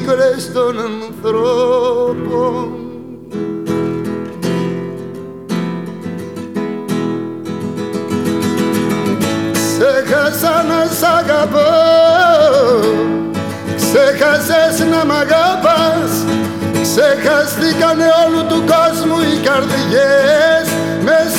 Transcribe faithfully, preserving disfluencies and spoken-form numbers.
πίκρες των ανθρώπων. Ξέχασα να σ' αγαπώ, ξέχασες να μ' αγαπάς, ξεχαστήκανε όλου του κόσμου οι καρδιές.